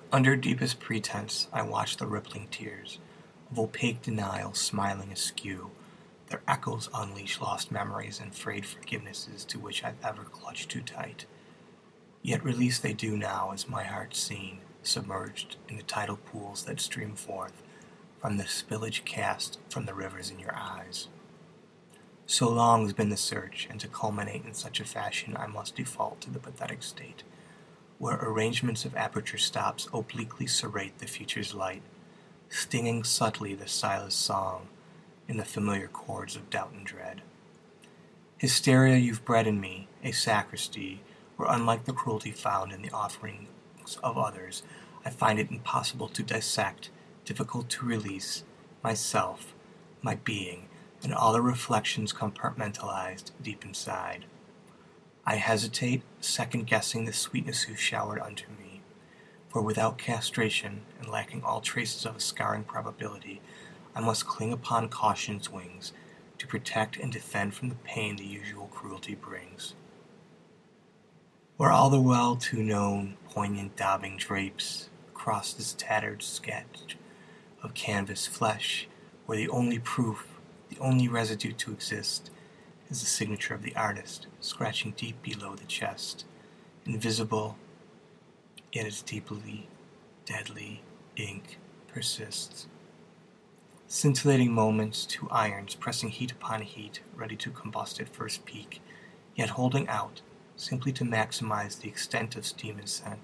Under deepest pretense I watch the rippling tears of opaque denial smiling askew. Their echoes unleash lost memories and frayed forgivenesses to which I've ever clutched too tight. Yet release they do now as my heart's seen, submerged in the tidal pools that stream forth from the spillage cast from the rivers in your eyes. So long has been the search, and to culminate in such a fashion I must default to the pathetic state, where arrangements of aperture stops obliquely serrate the future's light, stinging subtly the silent song in the familiar chords of doubt and dread. Hysteria you've bred in me, a sacristy, where unlike the cruelty found in the offerings of others, I find it impossible to dissect, difficult to release, myself, my being, and all the reflections compartmentalized deep inside. I hesitate, second-guessing the sweetness you showered unto me, for without castration, and lacking all traces of a scarring probability, I must cling upon caution's wings, to protect and defend from the pain the usual cruelty brings. Where all the well too known poignant daubing drapes across this tattered sketch of canvas flesh, where the only proof, the only residue to exist, is the signature of the artist, scratching deep below the chest, invisible, yet its deeply, deadly ink persists. Scintillating moments, two irons pressing heat upon heat, ready to combust at first peak, yet holding out, simply to maximize the extent of steam and scent.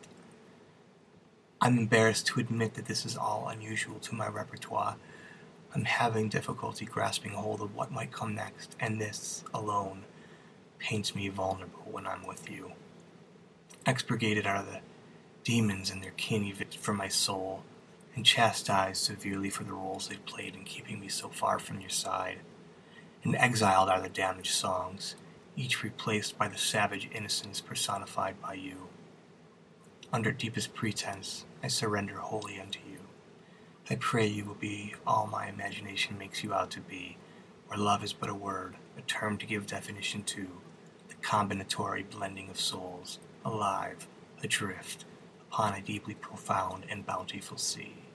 I'm embarrassed to admit that this is all unusual to my repertoire. I'm having difficulty grasping hold of what might come next, and this, alone, paints me vulnerable when I'm with you. Expurgated are the demons and their kin evicted from my soul, and chastised severely for the roles they've played in keeping me so far from your side. And exiled are the damaged songs, each replaced by the savage innocence personified by you. Under deepest pretense, I surrender wholly unto you. I pray you will be all my imagination makes you out to be, where love is but a word, a term to give definition to, the combinatory blending of souls, alive, adrift, upon a deeply profound and bountiful sea.